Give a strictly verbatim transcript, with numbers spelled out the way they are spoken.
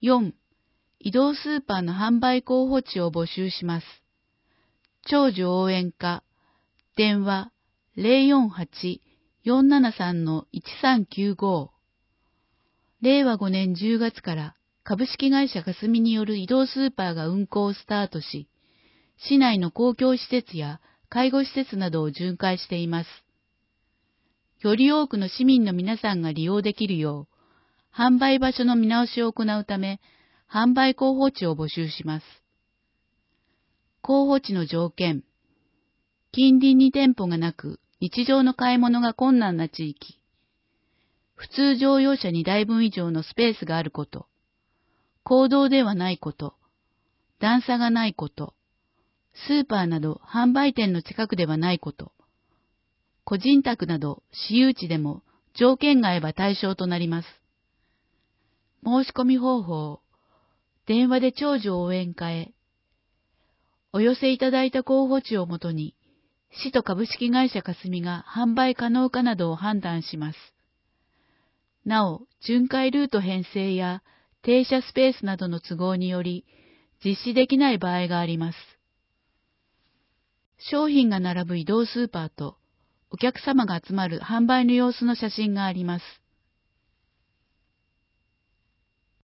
よん、移動スーパーの販売候補地を募集します。長寿応援課、電話 ゼロよんはち よんななさん いちさんきゅうご。れいわごねんじゅうがつから株式会社かすみによる移動スーパーが運行をスタートし、市内の公共施設や介護施設などを巡回しています。より多くの市民の皆さんが利用できるよう、販売場所の見直しを行うため、販売候補地を募集します。候補地の条件。近隣に店舗がなく、日常の買い物が困難な地域。普通乗用車に台分以上のスペースがあること。公道ではないこと。段差がないこと。スーパーなど販売店の近くではないこと。個人宅など私有地でも条件が合えば対象となります。申し込み方法。電話で長寿応援課へ。お寄せいただいた候補地をもとに、市と株式会社かすみが販売可能かなどを判断します。なお、巡回ルート編成や停車スペースなどの都合により、実施できない場合があります。商品が並ぶ移動スーパーと、お客様が集まる販売の様子の写真があります。